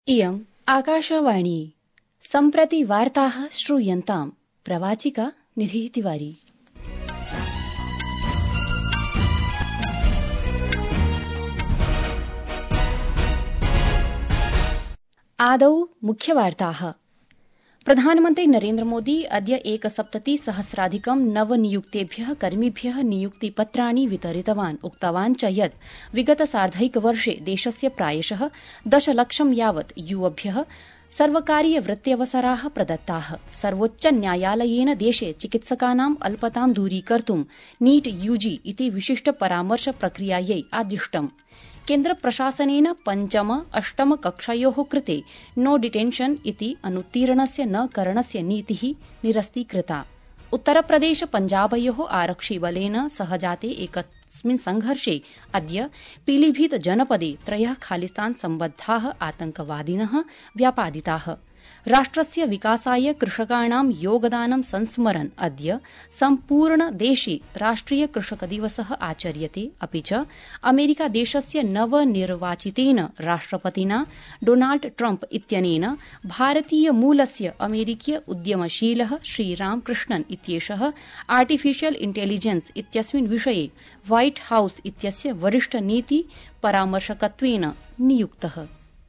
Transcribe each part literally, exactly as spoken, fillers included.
इयम् आकाशवाणी। सम्प्रति वार्ताः श्रूयन्ताम्। प्रवाचिका निधिः तिवारी। आदौ मुख्यवार्ताः। प्रधानमन्त्री नरेन्द्र मोदी अद्य एकसप्तति सहस्राधिकं नवनियुक्तेभ्यः कर्मिभ्यः नियुक्तिपत्राणि वितरितवान्। उक्तवान् च यत् विगत सार्धैकवर्षे देशस्य प्रायशः दशलक्षं यावत् युवभ्यः सर्वकारीय वृत्त्यवसराः प्रदत्ताः। सर्वोच्चन्यायालयेन देशे चिकित्सकानाम् अल्पतां दूरीकर्तुं नीट यूजी इति विशिष्ट परामर्श प्रक्रियायै आदिष्टम्। केन्द्रप्रशासनेन पञ्चम अष्टम कक्षयोः कृते नो डिटेन्शन इति अनुत्तीर्णस्य न करणस्य नीतिः निरस्तीकृता। उत्तरप्रदेश पञ्जाबयोः आरक्षिबलेन सह जाते एकस्मिन् संघर्षे अद्य पीलीभीत जनपदे त्रयः खालिस्तान सम्बद्धाः आतंकवादिनः व्यापादिताः। राष्ट्रस्य विकासाय कृषकाणां योगदानं संस्मरन् अद्य सम्पूर्ण देशे राष्ट्रिय कृषक दिवसः आचर्यते। अपि च अमेरिकादेशस्य नवनिर्वाचितेन राष्ट्रपतिना डोनाल्ड ट्रम्प इत्यनेन भारतीयमूलस्य अमेरिकीय उद्यमशीलः श्रीरामकृष्णन् इत्येषः आर्टिफिशियल इंटेलिजेंस इत्यस्मिन् विषये व्हाइट हाउस इत्यस्य वरिष्ठ नीति परामर्शकत्वेन नियुक्तः।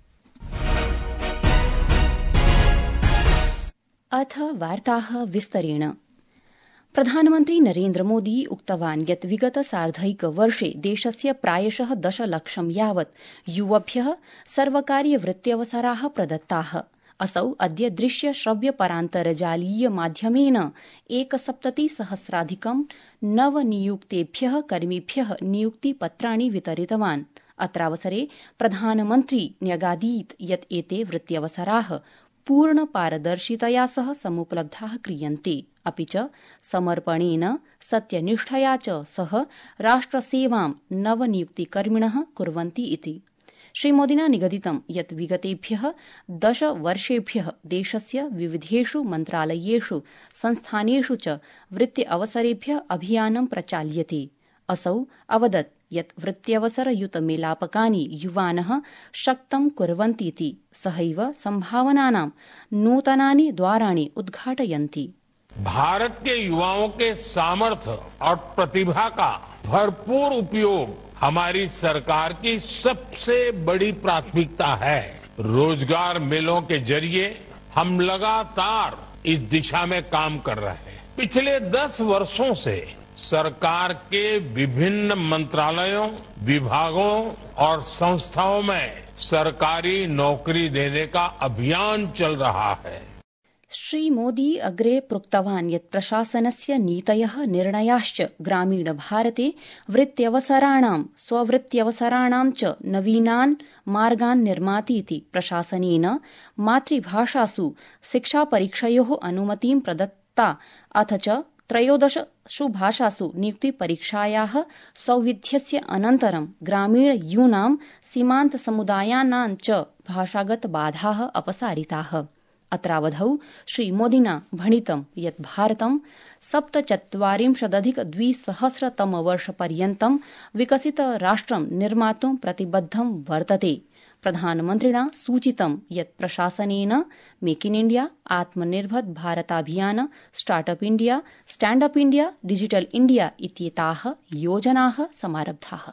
अथ वार्ताः विस्तरेण। प्रधानमन्त्री नरेन्द्र मोदी उक्तवान् यत् विगत सार्धैकवर्षे देशस्य प्रायशः दशलक्षं यावत् युवभ्यः सर्वकारीय वृत्त्यवसराः प्रदत्ताः। असौ अद्य दृश्य श्रव्य परान्तर्जालीय माध्यमेन एकसप्तति सहस्राधिकं नवनियुक्तेभ्यः कर्मिभ्यः नियुक्तिपत्राणि वितरितवान्। अत्रावसरे प्रधानमन्त्री न्यगादीत् यत् एते वृत्त्यवसराः पूर्ण पारदर्शितया सह समुपलब्धाः क्रियन्ते, अपि च समर्पणेन सत्यनिष्ठया च सह राष्ट्रसेवां नवनियुक्तिकर्मिणः कुर्वन्ति इति। श्रीमोदिना निगदितं यत् विगतेभ्यः दश वर्षेभ्यः देशस्य विविधेषु मन्त्रालयेषु संस्थानेषु च वृत्ति अवसरेभ्यः अभियानं प्रचाल्यते। असौ अवदत् यत् वृत्त्यवसरयुत मेलापकानि युवानः शक्तं कुर्वन्तीति, सहैव संभावनानां नूतनानि द्वाराणि उद्घाटयन्ति। भारत के युवाओं के सामर्थ्य और प्रतिभा का भरपूर उपयोग हमारी सरकार की सबसे बड़ी प्राथमिकता है। रोजगार मेलों के जरिए हम लगातार इस दिशा में काम कर रहे हैं। पिछले दस वर्षों से सरकार के विभिन्न मंत्रालयों, विभागों और संस्थाओं में सरकारी नौकरी देने का अभियान चल रहा है। श्री मोदी अग्रे प्रोक्तवान् यत् प्रशासनस्य नीतयः निर्णयाश्च ग्रामीण भारते वृत्त्यवसराणां स्ववृत्त्यवसराणां च नवीनान् मार्गान् निर्माति इति। प्रशासनेन मातृभाषासु शिक्षापरीक्षयोः अनुमतिं प्रदत्ता, अथ च त्रयोदशसु भाषासु नियुक्तिपरीक्षायाः सौविध्यस्य अनन्तरं ग्रामीणयूनां सीमान्तसमुदायानां च भाषागतबाधाः अपसारिताः। अत्रावधौ श्रीमोदिना भणितं यत् भारतं सप्तचत्वारिंशदधिक द्विसहस्रतमवर्षपर्यन्तं विकसितराष्ट्रं निर्मातुं प्रतिबद्धं वर्तते। प्रधानमन्त्रिणा सूचितं यत् प्रशासनेन मेक इन इण्डिया, आत्मनिर्भर भारताभियान, Startup India, Standup India, Digital India इत्येताः योजनाः समारब्धाः।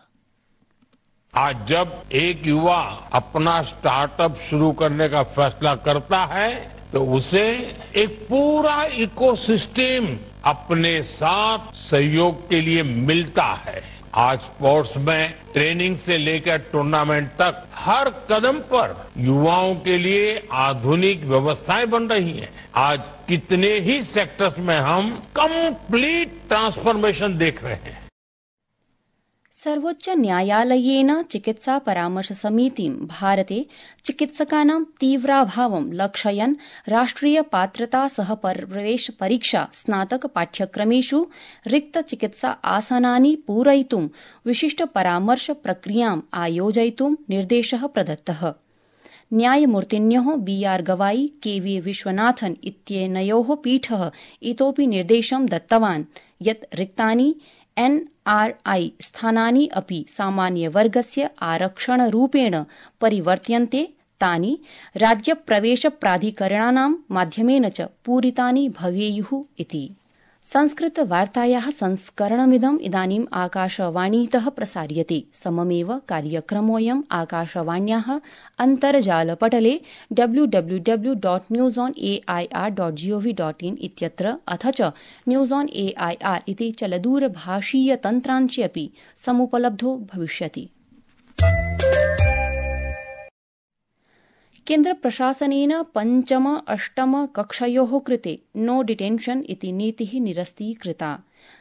आज जब एक युवा अपना स्टार्टअप शुरू करने का फैसला करता है तो उसे एक पूरा इकोसिस्टम अपने साथ सहयोग के लिए मिलता है। आज स्पोर्ट्स में ट्रेनिंग से लेकर टूर्नामेंट तक हर कदम पर युवाओं के लिए आधुनिक व्यवस्थाएं बन रही हैं। आज कितने ही सेक्टर्स में हम कंप्लीट ट्रांसफॉर्मेशन देख रहे हैं। सर्वोच्च न्यायालयेन चिकित्सा परामर्श समितिं भारते चिकित्सकानां तीव्राभावं लक्षयन् राष्ट्रिय पात्रता सह प्रवेश परीक्षा स्नातक पाठ्यक्रमेषु रिक्त चिकित्सा आसनानि पूरयितुं विशिष्ट परामर्श प्रक्रियाम् आयोजयितुं निर्देशः प्रदत्तः। न्यायमूर्तिन्योः बी आर गवाई, के वी विश्वनाथन इत्येनयोः पीठः इतोपि निर्देशं दत्तवान् यत् रिक्तानि एन आर आई स्थानानि अपि सामान्यवर्गस्य आरक्षणरूपेण परिवर्त्यन्ते तानि राज्यप्रवेशप्राधिकरणानां माध्यमेन च पूरितानि भवेयुः इति। संस्कृतवार्तायाः संस्करणमिदम् इदानीम् आकाशवाणीतः प्रसार्यते। सममेव कार्यक्रमोऽयम् आकाशवाण्याः अन्तर्जालपटले W W W dot news on A I R dot gov dot in इत्यत्र अथ च news on A I R इति चलदूरभाषीयतन्त्रांशे अपि समुपलब्धो भविष्यति। केन्द्रप्रशासनेन पञ्चम अष्टम कक्षयोः कृते नो डिटेन्शन् इति नीतिः निरस्तीकृता।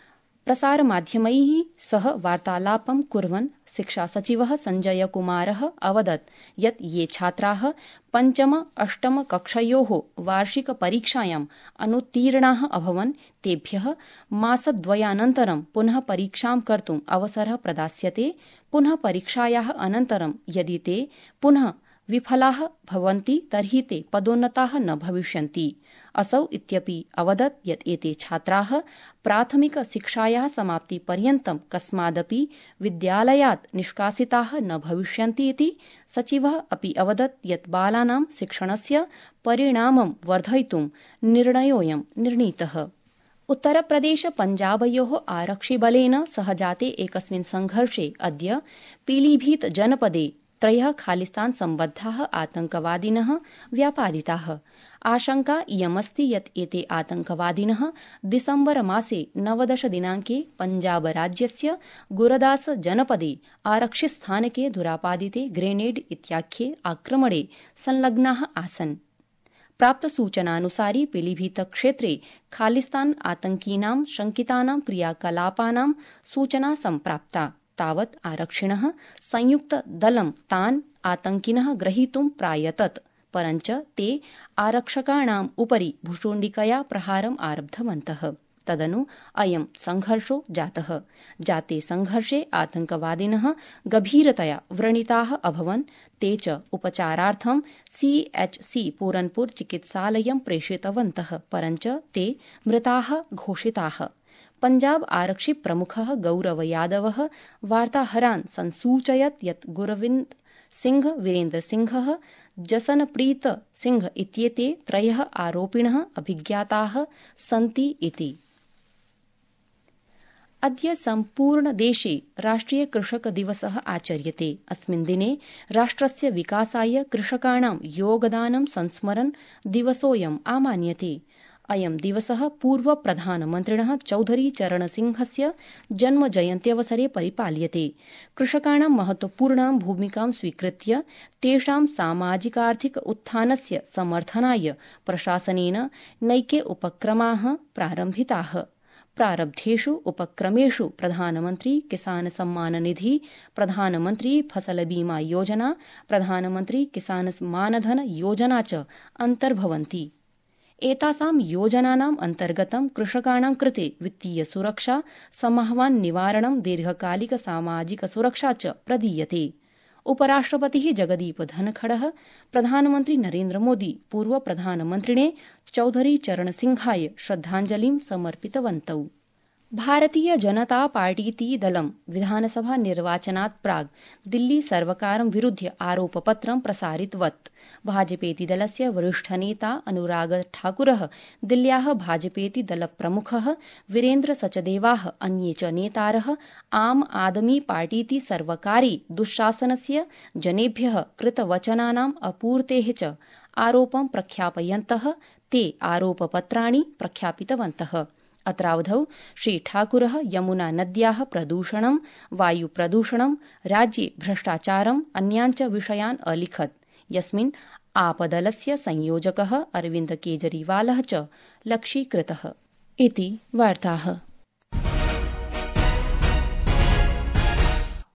प्रसारमाध्यमैः सह वार्तालापं कुर्वन् शिक्षासचिवः सञ्जय कुमारः अवदत् यत् ये छात्राः पञ्चम अष्टम कक्षयोः वार्षिकपरीक्षायाम् अनुत्तीर्णाः अभवन् तेभ्यः मासद्वयानन्तरं पुनः परीक्षां कर्तुम् अवसरः प्रदास्यते। पुनः परीक्षायाः अनन्तरं यदि ते पुनः विफलाः भवन्ति तर्हि ते पदोन्नताः न भविष्यन्ति। असौ इत्यपि अवदत् यत् एते छात्राः प्राथमिकशिक्षायाः समाप्तिपर्यन्तं कस्मादपि विद्यालयात् निष्कासिताः न भविष्यन्ति इति। सचिवः अपि अवदत् यत् बालानां शिक्षणस्य परिणामं वर्धयितुं निर्णयोऽयं निर्णीतः। उत्तरप्रदेश पञ्जाबयोः आरक्षिबलेन सह जाते एकस्मिन् संघर्षे अद्य पीलीभीत जनपदे त्रयः खालिस्तान सम्बद्धाः आतंकवादिनः व्यापादिताः। आशंका इयमस्ति यत् एते आतंकवादिनः दिसम्बर मासे नवदश दिनाङ्के पञ्जाबराज्यस्य गुरदास जनपदे आरक्षिस्थानके दुरापादिते ग्रेनेड इत्याख्ये आक्रमणे संलग्नाः आसन्। प्राप्तसूचनानुसारि पीलीभीतक्षेत्रे खालिस्तान आतंकिनां शंकितानां क्रियाकलापानां सूचना सम्प्राप्ता। तावत् आरक्षिणः संयुक्तदलं तान् आतंकिनः ग्रहीतुं प्रायतत्, परञ्च ते आरक्षकाणाम् उपरि भुशुण्डिकया प्रहारम् आरब्धवन्तः। तदनु अयं संघर्षो जातः। जाते संघर्षे आतंकवादिनः गभीरतया व्रणिताः अभवन्। ते च उपचारार्थं सी एच सी पूरनपुर चिकित्सालयं प्रेषितवन्तः, परञ्च ते मृताः घोषिताः। पञ्जाब आरक्षि प्रमुखः गौरव यादवः वार्ताहरान् संसूचयत् यत् गुरविन्द सिंह, वीरेन्द्र सिंहः, जसनप्रीत सिंह इत्येते त्रयः आरोपिणः अभिज्ञाताः सन्ति इति। अद्य सम्पूर्ण देशे राष्ट्रिय कृषक दिवसः आचर्यते। अस्मिन् दिने राष्ट्रस्य विकासाय कृषकाणां योगदानं संस्मरन् दिवसोऽयम् आमान्यते। अयं दिवसः पूर्व प्रधानमन्त्रिणः चौधरी चरणसिंहस्य जन्मजयन्त्यवसरे परिपाल्यते। कृषकाणां महत्वपूर्णां भूमिकां स्वीकृत्य तेषां सामाजिकार्थिक उत्थानस्य समर्थनाय प्रशासनेन नैके उपक्रमाः प्रारम्भिताः। प्रारब्धेषु उपक्रमेषु प्रधानमन्त्री किसान सम्मान निधि, प्रधानमन्त्री फसल बीमा योजना, प्रधानमन्त्री किसान मानधन योजना च अन्तर्भवन्ति। एतासां योजनानाम् अन्तर्गतं कृषकाणां कृते वित्तीय सुरक्षा, समाह्वान निवारणं, दीर्घकालिक सामाजिक सुरक्षा च प्रदीयते। उपराष्ट्रपतिः जगदीप धनखडः प्रधानमन्त्री नरेन्द्र मोदी पूर्व प्रधानमन्त्रिणे चौधरी चरणसिंहाय श्रद्धाञ्जलिं समर्पितवन्तौ। भारतीय जनता पार्टीति दलं विधानसभा निर्वाचनात् प्राक् दिल्ली सर्वकारं विरुध्य आरोपपत्रं प्रसारितवत्। भाजपेति दलस्य वरिष्ठनेता अनुराग ठाकुरः, दिल्ल्याः भाजपेति दलप्रमुखः वीरेन्द्र सचदेवाः, अन्ये च नेतारः आम आदमी पार्टीति सर्वकारे दुःशासनस्य, जनेभ्यः कृतवचनानाम् अपूर्तेः च आरोपं प्रख्यापयन्तः ते आरोपपत्राणि प्रख्यापितवन्तः। अत्रावधौ श्री ठाकुरः यमुना नद्याः प्रदूषणं, वायुप्रदूषणं, राज्ये भ्रष्टाचारम्, अन्याञ्च विषयान् अलिखत्, यस्मिन् आपदलस्य संयोजकः अरविन्द केजरीवालः च लक्षीकृतः इति वार्ताः।